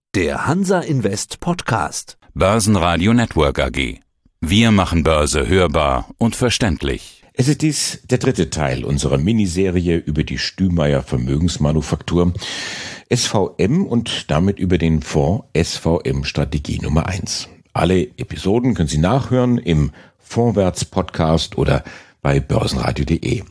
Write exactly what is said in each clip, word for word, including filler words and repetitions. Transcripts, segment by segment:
Der Hansa Invest Podcast. Börsenradio Network A G. Wir machen Börse hörbar und verständlich. Es ist dies der dritte Teil unserer Miniserie über die Stümeyer Vermögensmanufaktur S V M und damit über den Fonds S V M Strategie Nummer eins. Alle Episoden können Sie nachhören im Vorwärts-Podcast oder bei börsenradio punkt de.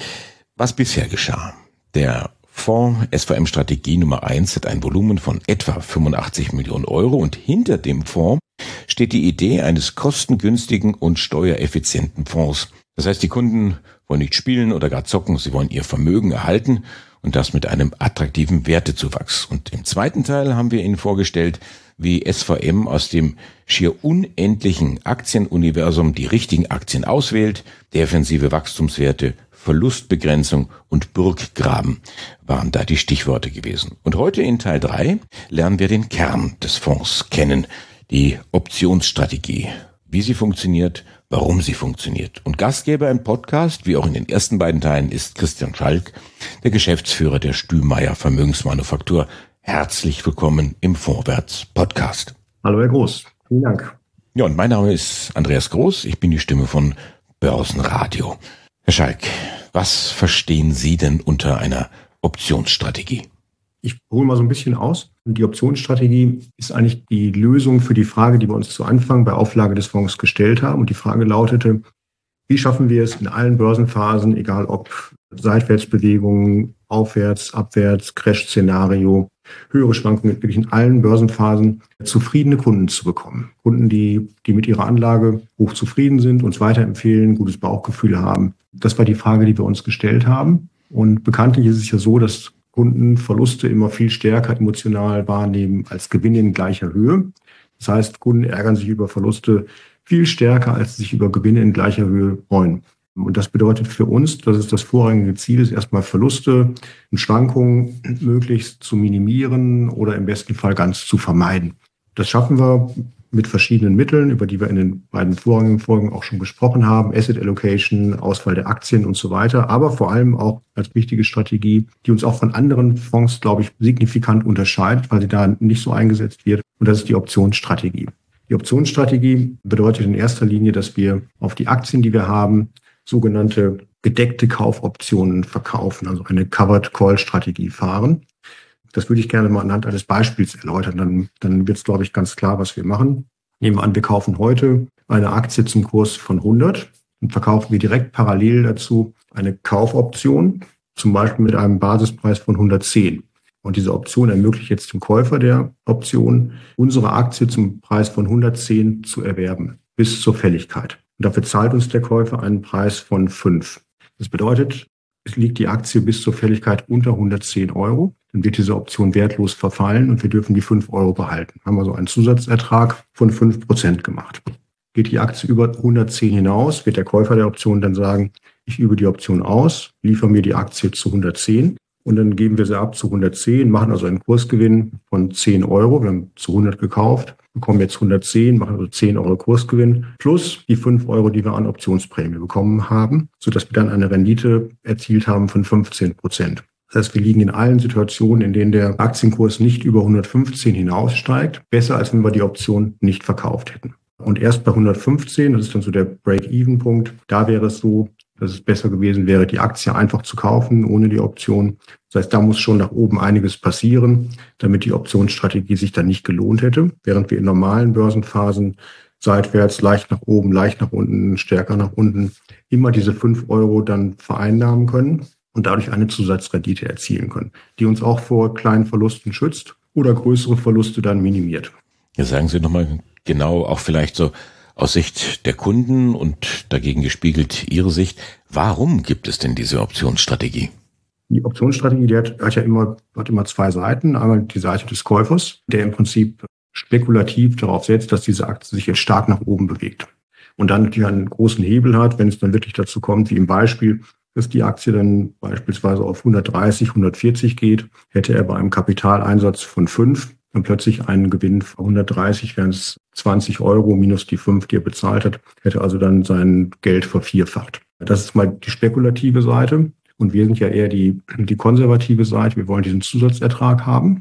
Was bisher geschah? Der Fonds S V M Strategie Nummer eins hat ein Volumen von etwa fünfundachtzig Millionen Euro und hinter dem Fonds steht die Idee eines kostengünstigen und steuereffizienten Fonds. Das heißt, die Kunden wollen nicht spielen oder gar zocken, sie wollen ihr Vermögen erhalten und das mit einem attraktiven Wertezuwachs. Und im zweiten Teil haben wir Ihnen vorgestellt, wie S V M aus dem schier unendlichen Aktienuniversum die richtigen Aktien auswählt. Defensive Wachstumswerte, Verlustbegrenzung und Burggraben waren da die Stichworte gewesen. Und heute in Teil drei lernen wir den Kern des Fonds kennen, die Optionsstrategie, wie sie funktioniert, warum sie funktioniert. Und Gastgeber im Podcast, wie auch in den ersten beiden Teilen, ist Christian Schalk, der Geschäftsführer der Stümeyer Vermögensmanufaktur. Herzlich willkommen im Vorwärts-Podcast. Hallo Herr Groß, vielen Dank. Ja, und mein Name ist Andreas Groß, ich bin die Stimme von Börsenradio. Herr Schalk, was verstehen Sie denn unter einer Optionsstrategie? Ich hole mal so ein bisschen aus. Die Optionsstrategie ist eigentlich die Lösung für die Frage, die wir uns zu Anfang bei Auflage des Fonds gestellt haben. Und die Frage lautete, wie schaffen wir es in allen Börsenphasen, egal ob Seitwärtsbewegungen, Aufwärts-, Abwärts-, Crash-Szenario, höhere Schwankungen, wirklich in allen Börsenphasen zufriedene Kunden zu bekommen. Kunden, die, die mit ihrer Anlage hoch zufrieden sind, uns weiterempfehlen, gutes Bauchgefühl haben. Das war die Frage, die wir uns gestellt haben. Und bekanntlich ist es ja so, dass Kunden Verluste immer viel stärker emotional wahrnehmen als Gewinne in gleicher Höhe. Das heißt, Kunden ärgern sich über Verluste viel stärker, als sie sich über Gewinne in gleicher Höhe freuen. Und das bedeutet für uns, dass es das vorrangige Ziel ist, erstmal Verluste und Schwankungen möglichst zu minimieren oder im besten Fall ganz zu vermeiden. Das schaffen wir mit verschiedenen Mitteln, über die wir in den beiden vorrangigen Folgen auch schon gesprochen haben. Asset Allocation, Auswahl der Aktien und so weiter. Aber vor allem auch als wichtige Strategie, die uns auch von anderen Fonds, glaube ich, signifikant unterscheidet, weil sie da nicht so eingesetzt wird. Und das ist die Optionsstrategie. Die Optionsstrategie bedeutet in erster Linie, dass wir auf die Aktien, die wir haben, sogenannte gedeckte Kaufoptionen verkaufen, also eine Covered Call Strategie fahren. Das würde ich gerne mal anhand eines Beispiels erläutern. Dann, dann wird es, glaube ich, ganz klar, was wir machen. Nehmen wir an, wir kaufen heute eine Aktie zum Kurs von hundert und verkaufen wir direkt parallel dazu eine Kaufoption, zum Beispiel mit einem Basispreis von hundertzehn. Und diese Option ermöglicht jetzt dem Käufer der Option, unsere Aktie zum Preis von hundertzehn zu erwerben, bis zur Fälligkeit. Und dafür zahlt uns der Käufer einen Preis von fünf. Das bedeutet, es liegt die Aktie bis zur Fälligkeit unter hundertzehn Euro. Dann wird diese Option wertlos verfallen und wir dürfen die fünf Euro behalten. Haben wir so einen Zusatzertrag von fünf Prozent gemacht. Geht die Aktie über hundertzehn hinaus, wird der Käufer der Option dann sagen, ich übe die Option aus, liefere mir die Aktie zu hundertzehn und dann geben wir sie ab zu hundertzehn, machen also einen Kursgewinn von zehn Euro. Wir haben zu hundert gekauft, bekommen jetzt hundertzehn, machen also zehn Euro Kursgewinn plus die fünf Euro, die wir an Optionsprämie bekommen haben, sodass wir dann eine Rendite erzielt haben von fünfzehn Prozent. Das heißt, wir liegen in allen Situationen, in denen der Aktienkurs nicht über hundertfünfzehn hinaussteigt, besser, als wenn wir die Option nicht verkauft hätten. Und erst bei hundertfünfzehn, das ist dann so der Break-Even-Punkt, da wäre es so, dass es besser gewesen wäre, die Aktie einfach zu kaufen, ohne die Option. Das heißt, da muss schon nach oben einiges passieren, damit die Optionsstrategie sich dann nicht gelohnt hätte. Während wir in normalen Börsenphasen seitwärts, leicht nach oben, leicht nach unten, stärker nach unten, immer diese fünf Euro dann vereinnahmen können und dadurch eine Zusatzrendite erzielen können, die uns auch vor kleinen Verlusten schützt oder größere Verluste dann minimiert. Ja, sagen Sie nochmal genau, auch vielleicht so aus Sicht der Kunden und dagegen gespiegelt Ihre Sicht, warum gibt es denn diese Optionsstrategie? Die Optionsstrategie, die hat, hat ja immer, hat immer zwei Seiten. Einmal die Seite des Käufers, der im Prinzip spekulativ darauf setzt, dass diese Aktie sich jetzt stark nach oben bewegt. Und dann natürlich einen großen Hebel hat, wenn es dann wirklich dazu kommt, wie im Beispiel, dass die Aktie dann beispielsweise auf hundertdreißig, hundertvierzig geht, hätte er bei einem Kapitaleinsatz von fünf dann plötzlich einen Gewinn von hundertdreißig, wären es zwanzig Euro minus die fünf, die er bezahlt hat, hätte also dann sein Geld vervierfacht. Das ist mal die spekulative Seite. Und wir sind ja eher die, die konservative Seite. Wir wollen diesen Zusatzertrag haben.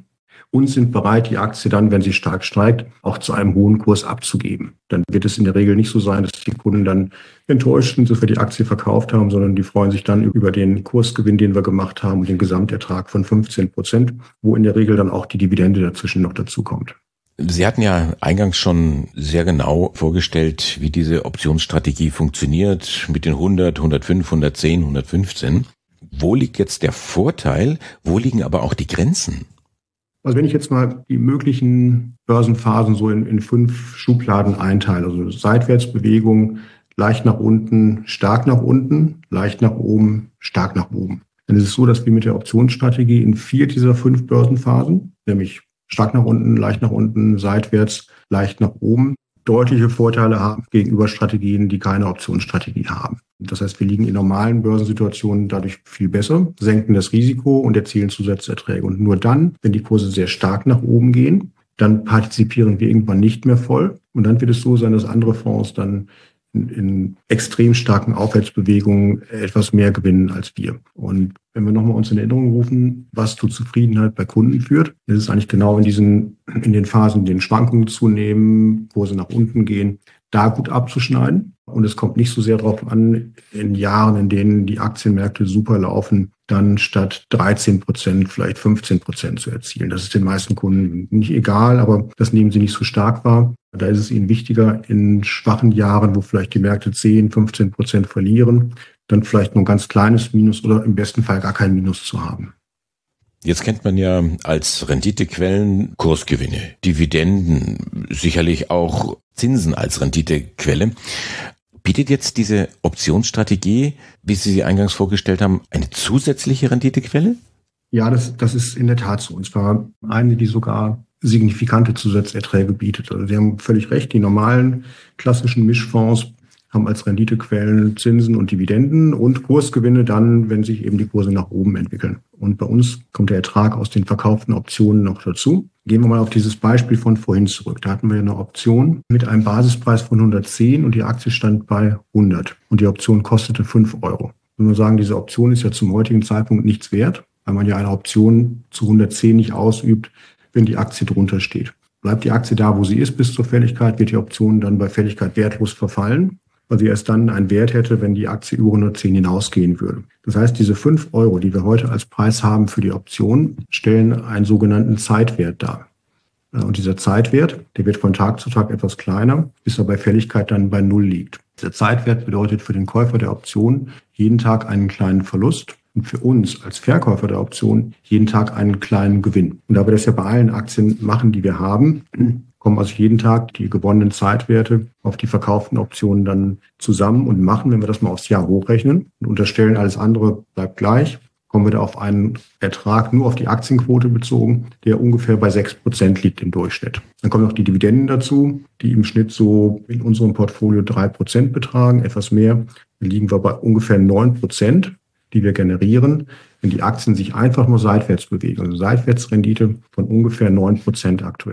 und sind bereit, die Aktie dann, wenn sie stark steigt, auch zu einem hohen Kurs abzugeben. Dann wird es in der Regel nicht so sein, dass die Kunden dann enttäuscht sind, dass wir die Aktie verkauft haben, sondern die freuen sich dann über den Kursgewinn, den wir gemacht haben und den Gesamtertrag von fünfzehn Prozent, wo in der Regel dann auch die Dividende dazwischen noch dazu kommt. Sie hatten ja eingangs schon sehr genau vorgestellt, wie diese Optionsstrategie funktioniert mit den hundert, hundertfünf, hundertzehn, hundertfünfzehn. Wo liegt jetzt der Vorteil? Wo liegen aber auch die Grenzen? Also wenn ich jetzt mal die möglichen Börsenphasen so in, in fünf Schubladen einteile, also Seitwärtsbewegung, leicht nach unten, stark nach unten, leicht nach oben, stark nach oben. Dann ist es so, dass wir mit der Optionsstrategie in vier dieser fünf Börsenphasen, nämlich stark nach unten, leicht nach unten, seitwärts, leicht nach oben, deutliche Vorteile haben gegenüber Strategien, die keine Optionsstrategie haben. Das heißt, wir liegen in normalen Börsensituationen dadurch viel besser, senken das Risiko und erzielen Zusatzerträge. Und nur dann, wenn die Kurse sehr stark nach oben gehen, dann partizipieren wir irgendwann nicht mehr voll. Und dann wird es so sein, dass andere Fonds dann in, in extrem starken Aufwärtsbewegungen etwas mehr gewinnen als wir. Und wenn wir nochmal uns in Erinnerung rufen, was zu Zufriedenheit bei Kunden führt, ist es eigentlich genau in diesen, in den Phasen, in denen Schwankungen zunehmen, Kurse nach unten gehen, da gut abzuschneiden. Und es kommt nicht so sehr darauf an, in Jahren, in denen die Aktienmärkte super laufen, dann statt dreizehn Prozent vielleicht fünfzehn Prozent zu erzielen. Das ist den meisten Kunden nicht egal, aber das nehmen sie nicht so stark wahr. Da ist es ihnen wichtiger, in schwachen Jahren, wo vielleicht die Märkte zehn, fünfzehn Prozent verlieren, dann vielleicht nur ein ganz kleines Minus oder im besten Fall gar kein Minus zu haben. Jetzt kennt man ja als Renditequellen Kursgewinne, Dividenden, sicherlich auch Zinsen als Renditequelle. Bietet jetzt diese Optionsstrategie, wie Sie sie eingangs vorgestellt haben, eine zusätzliche Renditequelle? Ja, das, das ist in der Tat so. Und zwar eine, die sogar signifikante Zusatzerträge bietet. Also Sie haben völlig recht, die normalen klassischen Mischfonds haben als Renditequellen Zinsen und Dividenden und Kursgewinne dann, wenn sich eben die Kurse nach oben entwickeln. Und bei uns kommt der Ertrag aus den verkauften Optionen noch dazu. Gehen wir mal auf dieses Beispiel von vorhin zurück. Da hatten wir eine Option mit einem Basispreis von hundertzehn und die Aktie stand bei hundert und die Option kostete fünf Euro. Wenn wir sagen, diese Option ist ja zum heutigen Zeitpunkt nichts wert, weil man ja eine Option zu hundertzehn nicht ausübt, wenn die Aktie drunter steht. Bleibt die Aktie da, wo sie ist bis zur Fälligkeit, wird die Option dann bei Fälligkeit wertlos verfallen, weil sie erst dann einen Wert hätte, wenn die Aktie über hundertzehn hinausgehen würde. Das heißt, diese fünf Euro, die wir heute als Preis haben für die Option, stellen einen sogenannten Zeitwert dar. Und dieser Zeitwert, der wird von Tag zu Tag etwas kleiner, bis er bei Fälligkeit dann bei Null liegt. Dieser Zeitwert bedeutet für den Käufer der Option jeden Tag einen kleinen Verlust und für uns als Verkäufer der Option jeden Tag einen kleinen Gewinn. Und da wir das ja bei allen Aktien machen, die wir haben, kommen also jeden Tag die gewonnenen Zeitwerte auf die verkauften Optionen dann zusammen und machen, wenn wir das mal aufs Jahr hochrechnen und unterstellen, alles andere bleibt gleich, kommen wir da auf einen Ertrag nur auf die Aktienquote bezogen, der ungefähr bei sechs Prozent liegt im Durchschnitt. Dann kommen noch die Dividenden dazu, die im Schnitt so in unserem Portfolio drei Prozent betragen, etwas mehr. Da liegen wir bei ungefähr neun Prozent, die wir generieren, wenn die Aktien sich einfach nur seitwärts bewegen. Also Seitwärtsrendite von ungefähr neun Prozent aktuell.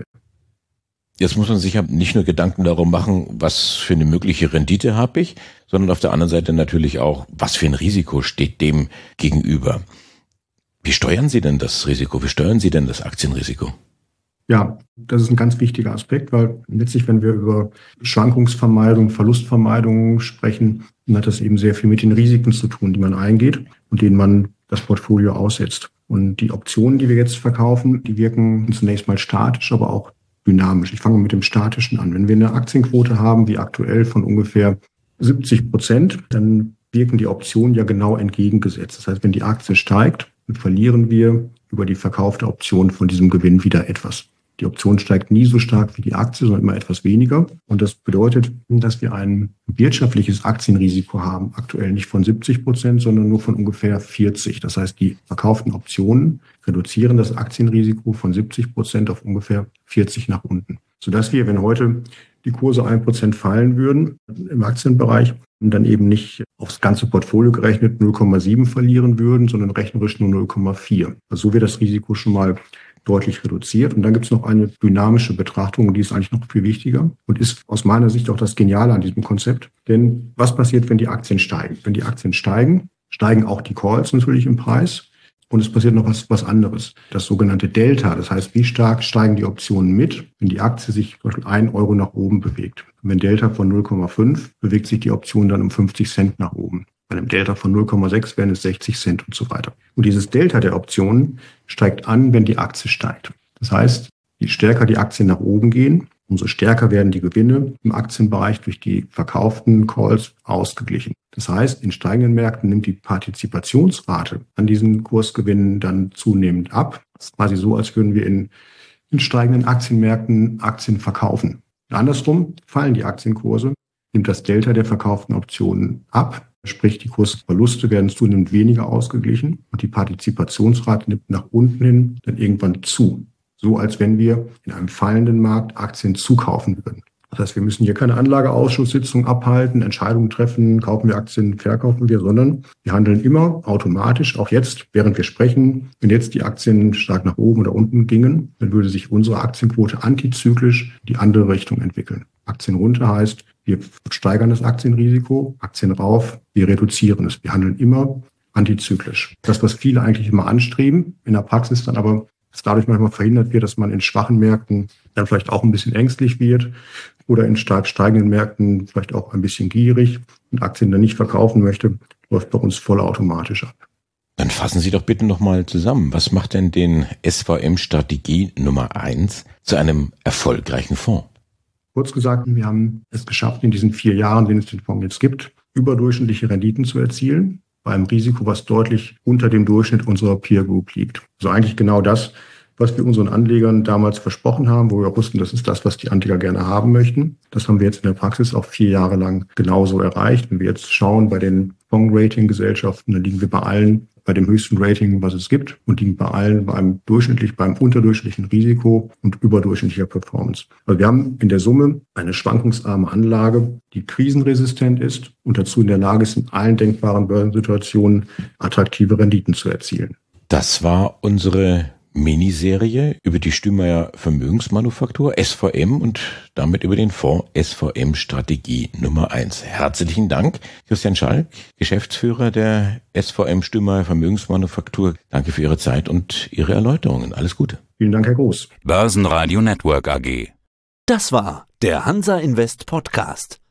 Jetzt muss man sich ja nicht nur Gedanken darum machen, was für eine mögliche Rendite habe ich, sondern auf der anderen Seite natürlich auch, was für ein Risiko steht dem gegenüber. Wie steuern Sie denn das Risiko? Wie steuern Sie denn das Aktienrisiko? Ja, das ist ein ganz wichtiger Aspekt, weil letztlich, wenn wir über Schwankungsvermeidung, Verlustvermeidung sprechen, dann hat das eben sehr viel mit den Risiken zu tun, die man eingeht und denen man das Portfolio aussetzt. Und die Optionen, die wir jetzt verkaufen, die wirken zunächst mal statisch, aber auch dynamisch. Ich fange mit dem Statischen an. Wenn wir eine Aktienquote haben, wie aktuell von ungefähr siebzig Prozent, dann wirken die Optionen ja genau entgegengesetzt. Das heißt, wenn die Aktie steigt, dann verlieren wir über die verkaufte Option von diesem Gewinn wieder etwas. Die Option steigt nie so stark wie die Aktie, sondern immer etwas weniger. Und das bedeutet, dass wir ein wirtschaftliches Aktienrisiko haben. Aktuell nicht von siebzig Prozent, sondern nur von ungefähr vierzig. Das heißt, die verkauften Optionen reduzieren das Aktienrisiko von siebzig Prozent auf ungefähr vierzig nach unten. Sodass wir, wenn heute die Kurse ein Prozent fallen würden im Aktienbereich, und dann eben nicht aufs ganze Portfolio gerechnet null Komma sieben verlieren würden, sondern rechnerisch nur null Komma vier. Also so wird das Risiko schon mal deutlich reduziert. Und dann gibt es noch eine dynamische Betrachtung, und die ist eigentlich noch viel wichtiger und ist aus meiner Sicht auch das Geniale an diesem Konzept. Denn was passiert, wenn die Aktien steigen? Wenn die Aktien steigen, steigen auch die Calls natürlich im Preis. Und es passiert noch was, was anderes. Das sogenannte Delta, das heißt, wie stark steigen die Optionen mit, wenn die Aktie sich zum Beispiel ein Euro nach oben bewegt. Und wenn Delta von null Komma fünf bewegt sich die Option dann um fünfzig Cent nach oben. Bei einem Delta von null Komma sechs wären es sechzig Cent und so weiter. Und dieses Delta der Optionen steigt an, wenn die Aktie steigt. Das heißt, je stärker die Aktien nach oben gehen, umso stärker werden die Gewinne im Aktienbereich durch die verkauften Calls ausgeglichen. Das heißt, in steigenden Märkten nimmt die Partizipationsrate an diesen Kursgewinnen dann zunehmend ab. Das ist quasi so, als würden wir in, in steigenden Aktienmärkten Aktien verkaufen. Andersrum fallen die Aktienkurse, nimmt das Delta der verkauften Optionen ab. Sprich, die Kursverluste werden zunehmend weniger ausgeglichen und die Partizipationsrate nimmt nach unten hin dann irgendwann zu. So als wenn wir in einem fallenden Markt Aktien zukaufen würden. Das heißt, wir müssen hier keine Anlageausschusssitzung abhalten, Entscheidungen treffen, kaufen wir Aktien, verkaufen wir, sondern wir handeln immer automatisch, auch jetzt, während wir sprechen. Wenn jetzt die Aktien stark nach oben oder unten gingen, dann würde sich unsere Aktienquote antizyklisch die andere Richtung entwickeln. Aktien runter heißt, wir steigern das Aktienrisiko, Aktien rauf, wir reduzieren es. Wir handeln immer antizyklisch. Das, was viele eigentlich immer anstreben, in der Praxis dann aber dass dadurch manchmal verhindert wird, dass man in schwachen Märkten dann vielleicht auch ein bisschen ängstlich wird oder in stark steigenden Märkten vielleicht auch ein bisschen gierig und Aktien dann nicht verkaufen möchte, läuft bei uns vollautomatisch ab. Dann fassen Sie doch bitte nochmal zusammen. Was macht denn den S V M-Strategie Nummer eins zu einem erfolgreichen Fonds? Kurz gesagt, wir haben es geschafft, in diesen vier Jahren, in denen es den Fonds jetzt gibt, überdurchschnittliche Renditen zu erzielen, bei einem Risiko, was deutlich unter dem Durchschnitt unserer Peer Group liegt. Also eigentlich genau das, was wir unseren Anlegern damals versprochen haben, wo wir auch wussten, das ist das, was die Anleger gerne haben möchten. Das haben wir jetzt in der Praxis auch vier Jahre lang genauso erreicht. Wenn wir jetzt schauen bei den Fonds-Rating-Gesellschaften, dann liegen wir bei allen bei dem höchsten Rating, was es gibt, und liegen bei allen bei einem durchschnittlich, beim unterdurchschnittlichen Risiko und überdurchschnittlicher Performance. Also wir haben in der Summe eine schwankungsarme Anlage, die krisenresistent ist und dazu in der Lage ist, in allen denkbaren Börsensituationen attraktive Renditen zu erzielen. Das war unsere Miniserie über die Stümeyer Vermögensmanufaktur S V M und damit über den Fonds S V M Strategie Nummer eins. Herzlichen Dank, Christian Schalk, Geschäftsführer der S V M Stümeyer Vermögensmanufaktur. Danke für Ihre Zeit und Ihre Erläuterungen. Alles Gute. Vielen Dank, Herr Groß. Börsenradio Network A G. Das war der Hansa Invest Podcast.